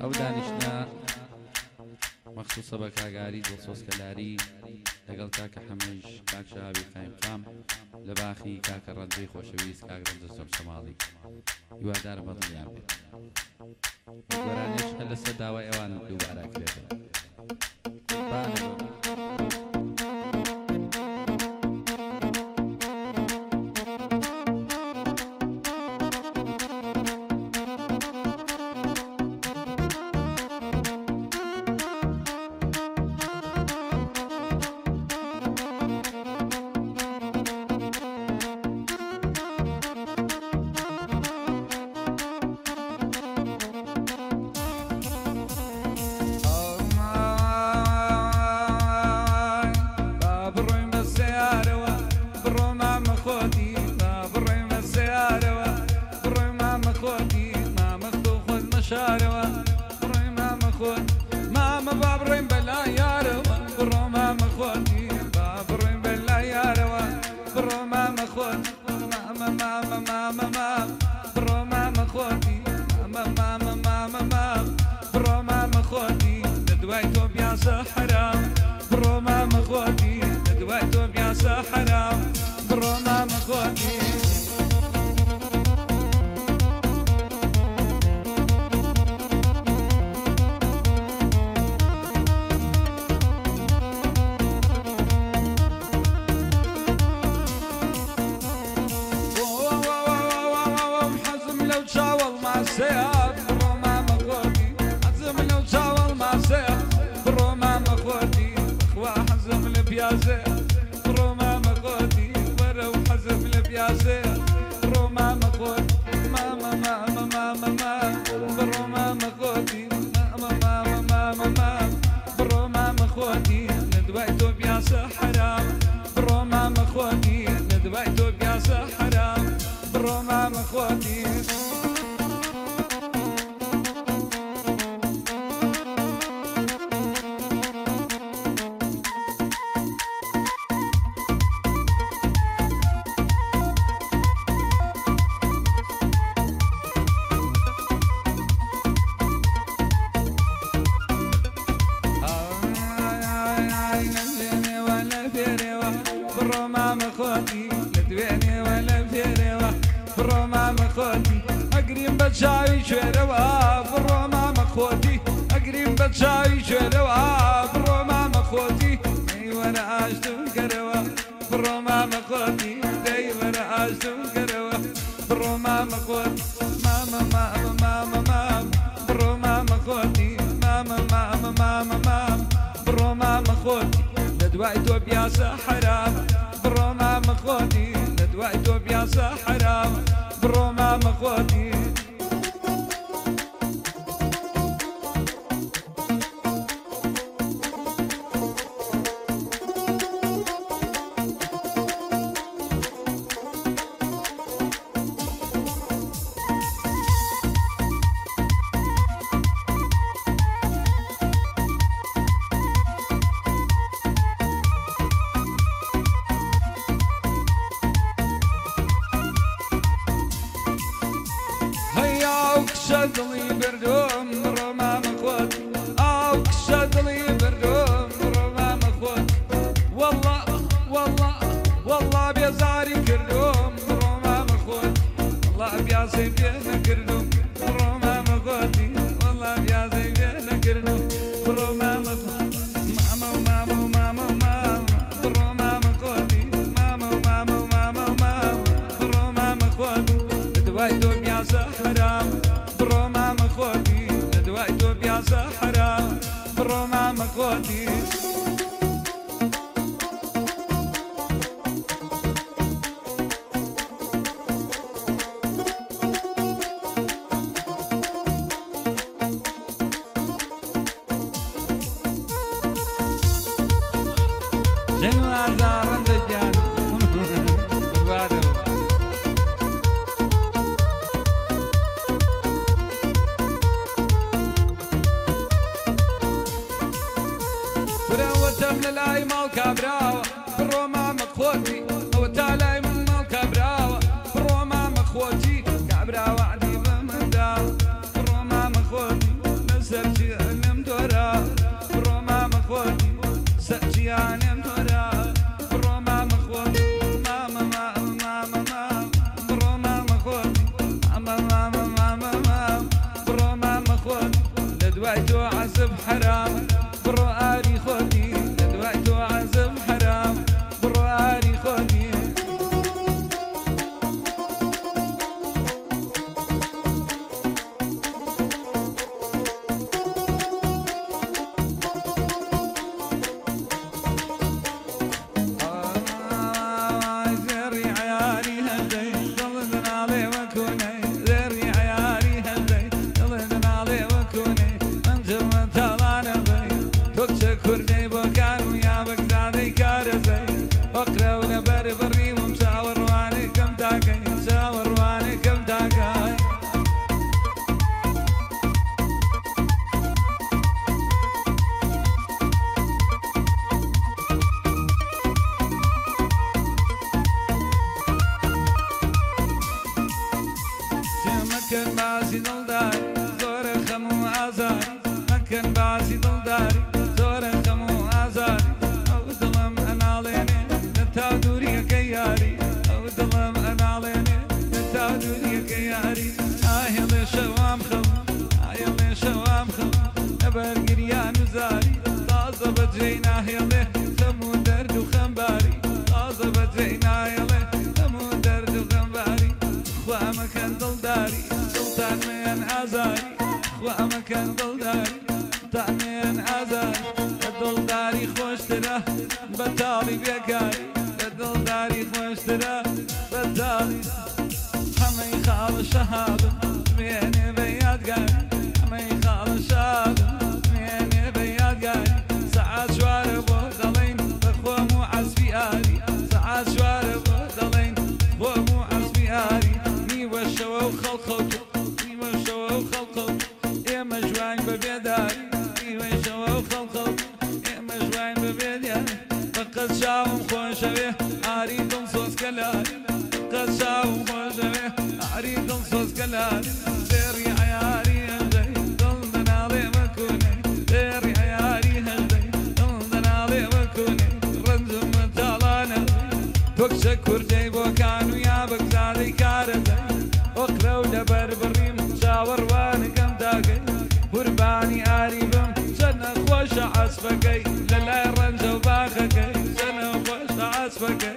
ئەو دانیشتە مەخصوصە بە کاگاری دڵسۆزکەلاری لەگەڵ کاکە حەمەیش کاک شەهابی قایمقام لە باخی کاکە ڕەنجەی خۆشەویست کاک ڕەنجە سەماڵی هیوادارم بەدڵیان بێت گۆرانیش هەر لەسەر داوای ئەوان دووبارە کرێتەوە دوای تۆ عەزب حرام بڕۆ ئاری خۆتی دوای تۆ عەزب حرام بڕۆ ئاری خۆتی مكن بازي دلدار زور خمو آزار مكن بازي دلدار زور خمو آزار أو دلم أنا ليني نتا دوري كياري أو دلم أنا ليني نتا دوري كياري آهل شوام خم آهل شوام خم نبر قريان وزاري طازة بجينا هيله خمو درد وخمباري طازة بجينا هيله خمو درد وخمباري مكان دلداري سلطان من عزاري ومكان دلداري سلطان من عزاري دلداري خوش ترى بطالي بيكاري دلداري خوش ترى بطالي حمي خال شهادة ميني بياد قاري حمي خال شهادة ميني بياد قاري ساعات شوارب ودلين بخوة مو عزبي آري ساعات شوارب ودلين بخوة مو عزبي آري وشوا وخلقوت وشوا وخلقوت يا مجوعين ببيداري وشوا وخلقوت يا مجوعين ببيداري فقد شاهم خوش به عريض صوص كلاري قد شاهم خوش به عريض صوص كلاري ديري عياري هجي ضلنا لي مكوني ديري عياري هجي ضلنا لي مكوني رنزم متالانا بكشك كردي بوكانو يا بكزادي كاردي وقرو لبر بريم شاور وانكم داقي قرباني آريبم سنة خوش عصفكي للا رنج وباخكي سنة خوش عصفكي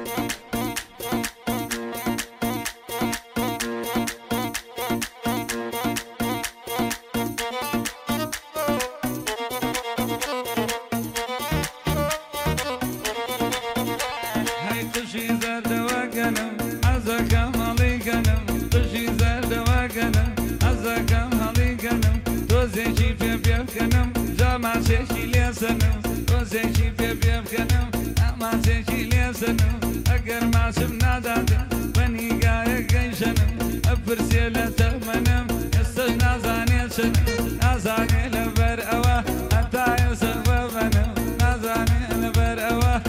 هاي قشي زرد وقنم عزكم علي قنم توزيشي في بيفكنم جامع سيشي ليسنم توزيشي في بيفكنم أما سيشي ليسنم أقر ما سمنا دادم بني قايق قيشنم أفرسي لتمنم يستجنا زاني سنم نازاني لبر أوا حتى يسغب منم نازاني لبر أوا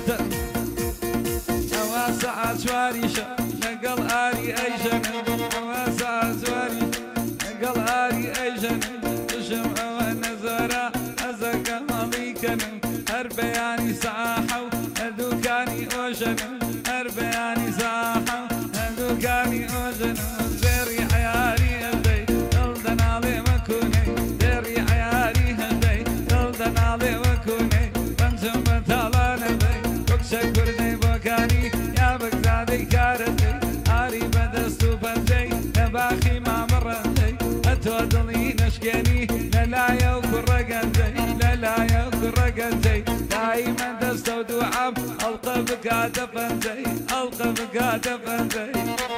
أوا ساعة شواريشة نقل آري أيشنم أوا ساعة شواريشة نقل آري أيشنم شم أوا نزارة أزكى ماليكنم هربياني ساحو هدوكاني أوشنم هربياني ساحو هدوكاني أوشنم زيري عياري هدي دلدنا لي مكوني زيري عياري هدي دلدنا لي مكوني بنسم بطالان هدي بكشك كردي بوكاني يا بكزادي كاردي آري بدستو بنجي نباخي ما مرندي أتودلي نشكيني لا يوكر رقنتي لا يوكر رقنتي دايما دستو دوعب ألقى بكاتة فنتي ألقى بكاتة فنتي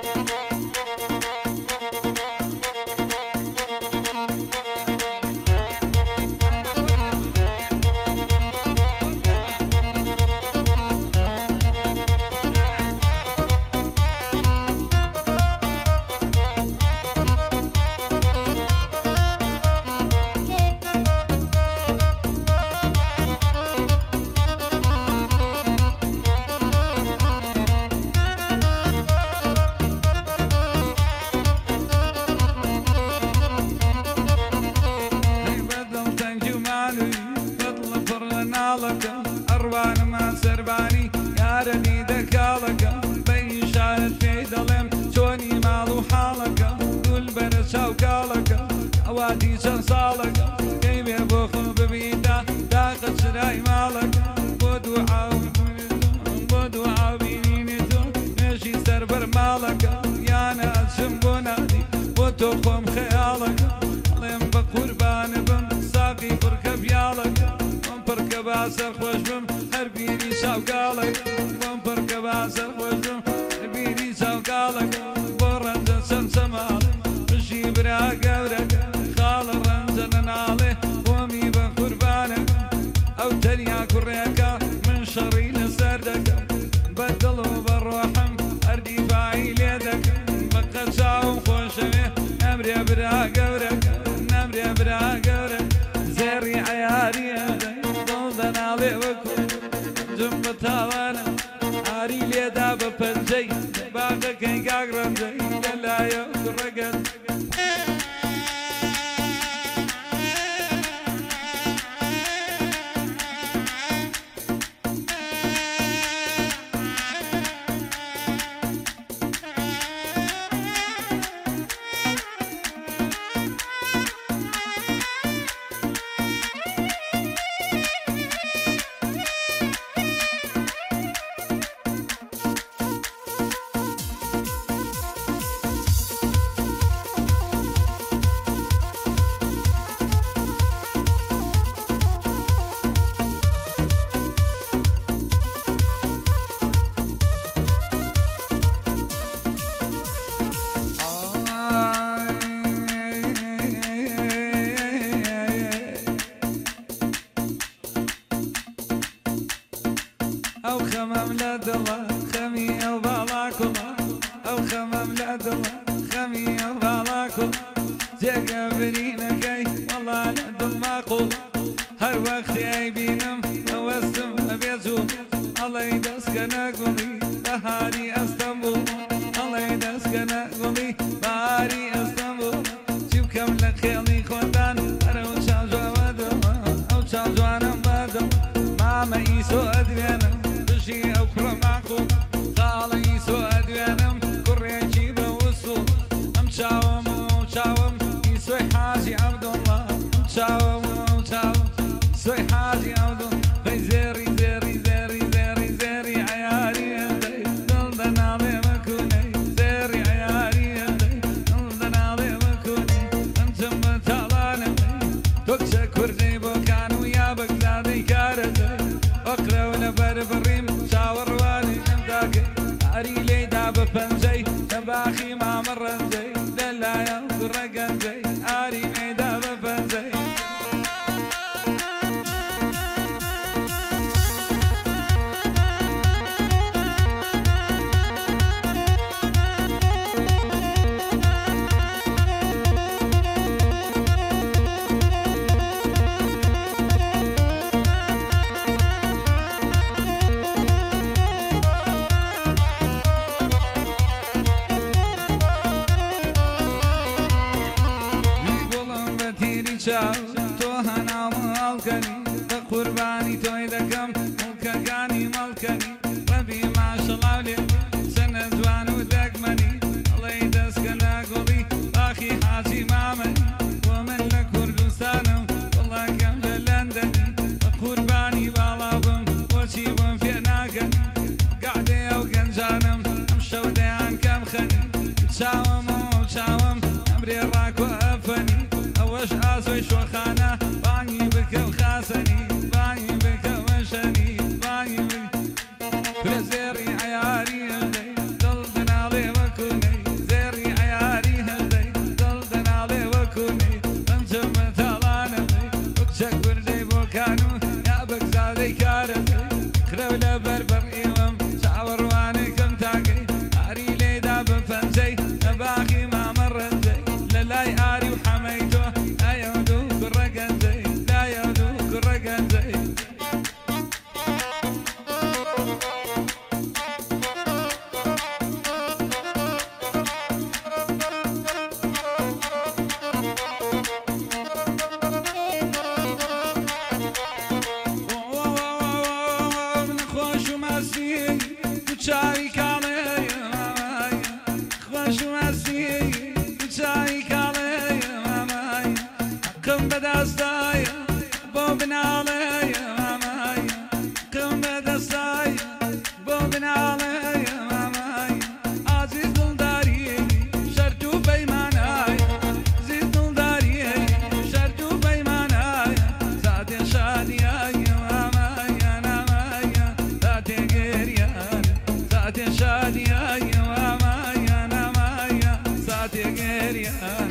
أروان ما سرباني يا رني دكالك بين شاهد في ظلم شوني مالو حالك قول برشا وكالك أو وڵاتی چەند ساڵەکە کەی بێ بۆ خۆ ببیدا داقت شرای ماڵەکە بۆ دوعاو بینینی تۆ نوێژی سەر بەر ماڵەکە یانە ئەچم بۆ نادی بۆ تۆ خۆم خەیاڵەکە ئەڵێم بە قوربانە بم ساقی پڕکە پیاڵەکە بۆم پڕکە باسەر خۆش بم هەر بیری چاوگاڵەکە بۆم پڕکە باسەر خۆش بم هەر بیری چاوگاڵەکە بۆ ڕەنجە چەند چەماڵێ بژی برا گەورەکە خاڵە ڕەنجە نەناڵێ بۆمی بە قوربانەکە ئەو تەنیا کوڕێکە من شەڕی لەسەر دەکەم بە دڵ و بە ڕۆحم هەر دیفاعی لێ دەکەم بە قەچاوم خۆشەوێ نەمرێ برا گەورەکە نەمرێ برا گەورە زێڕی عەیاریە دڵ دەناڵێ وەکو جم بە تاوانە ئاری لێدا بە پەنجەی باغەکەی گاگ ڕەنجەی لەلایە کوڕەگەن ئەو خەمەم لە دڵە خەمی ئەو باڵا کوڵە ئەو خەمەم لە دڵە خەمی ئەو باڵا کوڵە جێگە برینەکەی وەڵا لە دڵ ماقوڵ هەر وەختی ئەیبینم ئەوەستم ئەبێ جوڵ ئەڵێ دەستکەنە گوڵی بەهاری ئەستەمبوڵ ئەڵێ دەستکەنە گوڵی بەهاری ئەستەمبوڵ چی بکەم لە خێڵی خۆتان هەر ئەو چاو جوانە دڵە ئەو چاو جوانم بەدڵ مامە ئیسۆ ئەدوێنم ئەو کوڕە ماقوڵ خاڵە ئیسۆ ئەدوێنم کوڕێکی بە وسوڵ ئەم چاوم ئەو چاوم ئیسۆی حاجی عەبدوڵڵا ئەم چاوم ئەو چاوم ئیسۆی حاجی عەبدوڵڵا بەی زێری زێری زێری زێری زێری عەیاری هەندەی دڵ دەناڵێ مەکوونەی زێری عەیاری هەندەی دڵ دەناڵێ مەکوونەی ئەمچم بە تاڵانەمەی تۆ کچە کوردەی بۆ کان و یا بەگزادەی کارەتەی ئەقرەو لە بەربڕیم چاوەڕوانی ئەمداکەی ئاری لێیدا بە پەنجەی لە باخی مامە ڕەنجەی لەلایە کوڕە گەنجەی ئاری لێیدا بە پەنجەی تۆ هەناوە هەڵکەنی بە قوربانی تۆی دەکەم مڵکەکانی مەڵکەنی ڕەبی ماشەڵاو لێ سەنە جوان و دەگمەنی ئەڵێ دەستکەنە گوڵی باخی حاجی مامەنی بۆ من لە کوردستانم وڵاکەم لە لەندەنی بە قوربانی باڵا بم بۆچی بۆم پێ ناکەنی گعدێ ئەو گەنجانم ئەم شەو دەیان کەم خەنی چاوم و چاوم ئەمرێ ڕاکۆ ئەفەنی ئەوەش ئاسۆی شۆخانە بانگی بکە و خاسەنی بانگی بکە وەشەنی بانگی بکە زێڕی عەیاری هەندەی دڵ دەناڵێ وەکوونەی زێڕی عەیاری هەندەی دڵ دەناڵێ وەکوونەی بدستاي بوبنالي ماماي قم بدستاي بوبنالي ماماي عزيز دلداري شرطو بيماناي عزيز دلداري شرطو بيماناي ذات شادياي ماماي انا مايا ذات غيريان ذات شادياي ماماي انا مايا ذات غيريان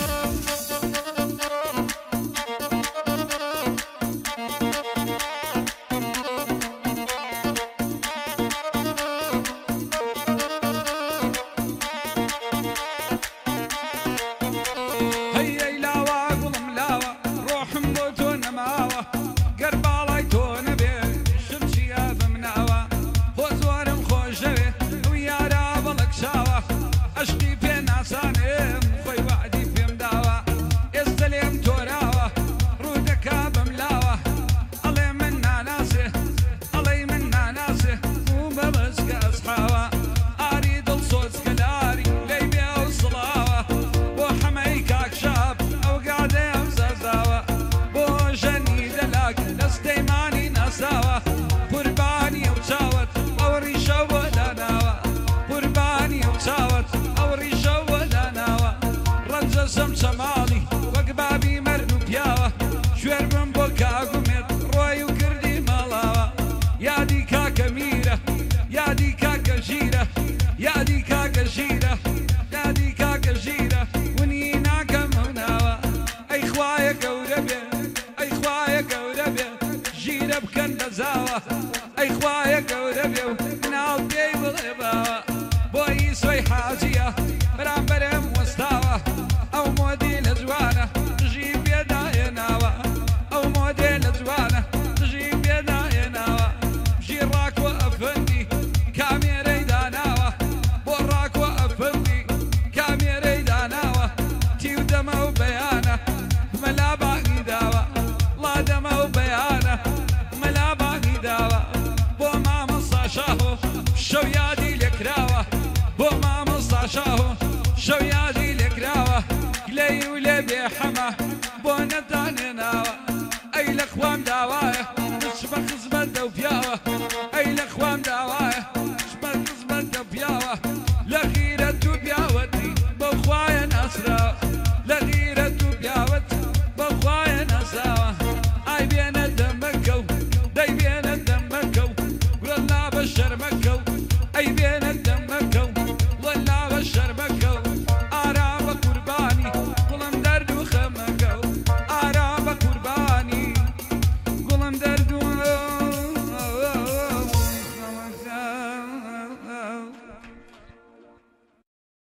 سمالي وقبابي مرنو بياوة شوير من بوكا قمت روي وكردي مالاوة يا دي كاكا ميرة يا دي كاكا جيرة يا دي كاكا جيرة يا دي كاكا جيرة ونينا كموناوة اي خوايا قوربي اي خوايا قوربي جيرة بكن بزاوة اي خوايا قوربي ونال بي بغيباوة بوي سوي حاجية برام برم وستاوة او موديل زوانه تجيب يدا يناوى او موديل زوانه تجيب يدا يناوى جيراك وافندي كاميري داناوى وراك وافندي كاميري داناوى تيو دمو بيانه ملا باقي داوى لا دمو بيانه ملا باقي داوى بو ما مصاشاهو شو يادي لكراوه بو ما مصاشاهو شو يادي لكراوه لي ولبي حما بونا داني ناوى اي الاخوان داوايا نشبخ زبده وفياوه